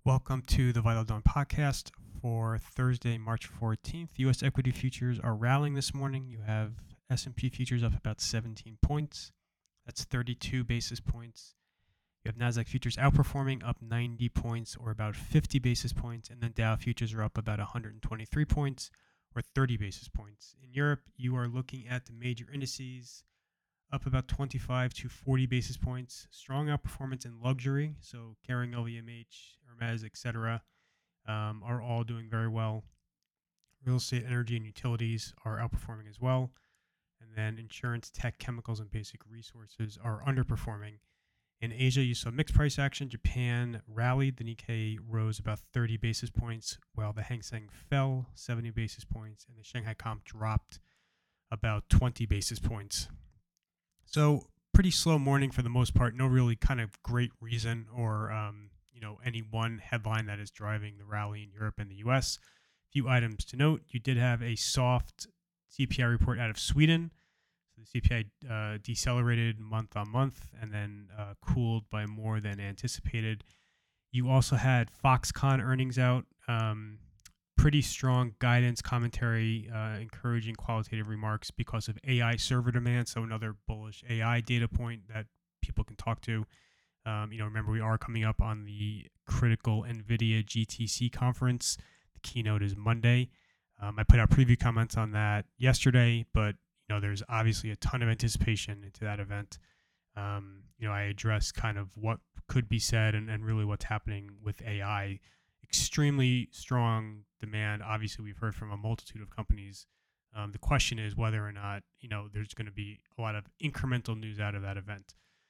Welcome to the Vital Dawn podcast for Thursday, March 14th. U.S. equity futures are rallying this morning. You have S&P futures up about 17 points. That's 32 basis points. You have NASDAQ futures outperforming, up 90 points or about 50 basis points. And then Dow futures are up about 123 points or 30 basis points. In Europe, you are looking at the major indices up about 25 to 40 basis points. Strong outperformance in luxury, so Kering, LVMH, Hermes, etc., are all doing very well. Real estate, energy, and utilities are outperforming as well. And then insurance, tech, chemicals, and basic resources are underperforming. In Asia, you saw mixed price action. Japan rallied. The Nikkei rose about 30 basis points, while the Hang Seng fell 70 basis points, and the Shanghai Comp dropped about 20 basis points. So pretty slow morning for the most part. No really kind of great reason or, any one headline that is driving the rally in Europe and the U.S. A few items to note. You did have a soft CPI report out of Sweden. So the CPI decelerated month on month and then cooled by more than anticipated. You also had Foxconn earnings out. Pretty strong guidance, commentary, encouraging qualitative remarks because of AI server demand. So another bullish AI data point that people can talk to. Remember, we are coming up on the critical NVIDIA GTC conference. The keynote is Monday. I put out preview comments on that yesterday, but there's obviously a ton of anticipation into that event. I addressed kind of what could be said and really what's happening with AI. Extremely strong demand. Obviously, we've heard from a multitude of companies. The question is whether or not, there's going to be a lot of incremental news out of that event.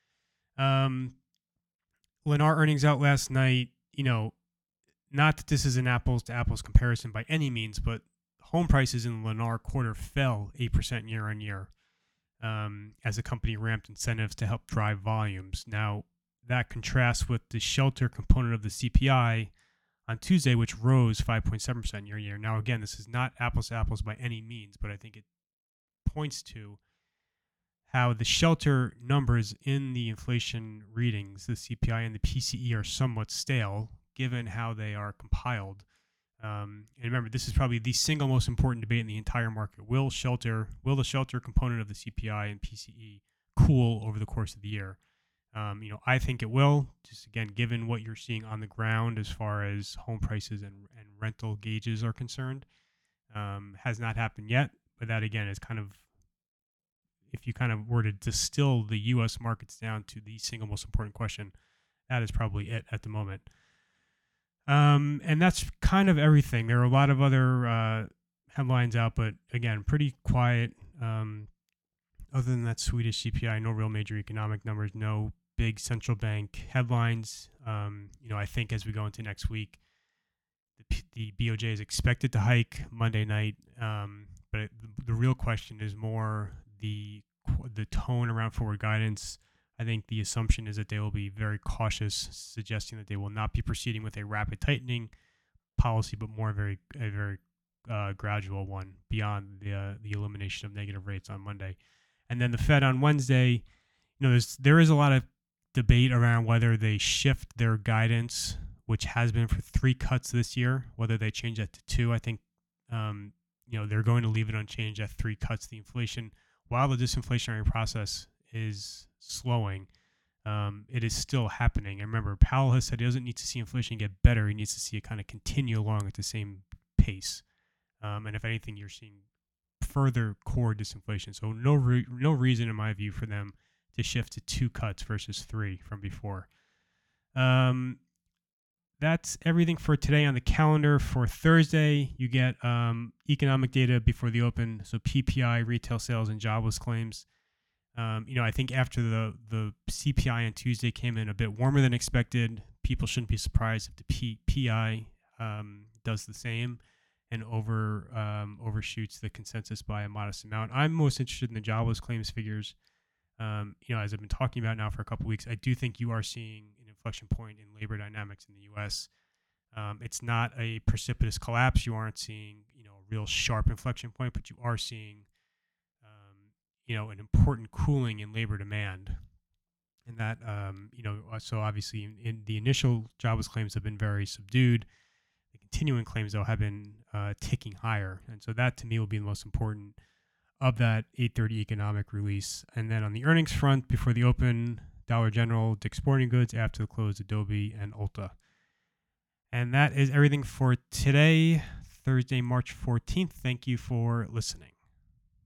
Lennar earnings out last night. Not that this is an apples to apples comparison by any means, but home prices in the Lennar quarter fell 8% year on year as the company ramped incentives to help drive volumes. Now, that contrasts with the shelter component of the CPI on Tuesday, which rose 5.7% year on year. Now, again, this is not apples to apples by any means, but I think it points to how the shelter numbers in the inflation readings, the CPI and the PCE, are somewhat stale given how they are compiled. And remember, this is probably the single most important debate in the entire market. Will the shelter component of the CPI and PCE cool over the course of the year? I think it will, just again, given what you're seeing on the ground as far as home prices and rental gauges are concerned. Has not happened yet, but that again is kind of, if you kind of were to distill the U.S. markets down to the single most important question, that is probably it at the moment. And that's kind of everything. There are a lot of other headlines out, but again, pretty quiet. Other than that Swedish CPI, no real major economic numbers, no big central bank headlines. I think as we go into next week, the BOJ is expected to hike Monday night. But the real question is more the tone around forward guidance. I think the assumption is that they will be very cautious, suggesting that they will not be proceeding with a rapid tightening policy, but more a very gradual one beyond the elimination of negative rates on Monday. And then the Fed on Wednesday, there is a lot of debate around whether they shift their guidance, which has been for 3 cuts this year, whether they change that to 2. I think, they're going to leave it unchanged at 3 cuts. The inflation, while the disinflationary process is slowing, it is still happening. And remember, Powell has said he doesn't need to see inflation get better. He needs to see it kind of continue along at the same pace. And if anything, you're seeing further core disinflation. So no reason, in my view, for them to shift to 2 cuts versus 3 from before. That's everything for today on the calendar. For Thursday, you get economic data before the open, so PPI, retail sales, and jobless claims. I think after the CPI on Tuesday came in a bit warmer than expected, people shouldn't be surprised if the PI does the same and overshoots the consensus by a modest amount. I'm most interested in the jobless claims figures. As I've been talking about now for a couple of weeks, I do think you are seeing an inflection point in labor dynamics in the U.S. It's not a precipitous collapse. You aren't seeing, a real sharp inflection point, but you are seeing, an important cooling in labor demand. And that, so obviously in the initial jobless claims have been very subdued. The continuing claims, though, have been ticking higher. And so that, to me, will be the most important of that 8:30 economic release. And then on the earnings front, before the open, Dollar General, Dick's Sporting Goods, after the close, Adobe, and Ulta. And that is everything for today, Thursday, March 14th. Thank you for listening.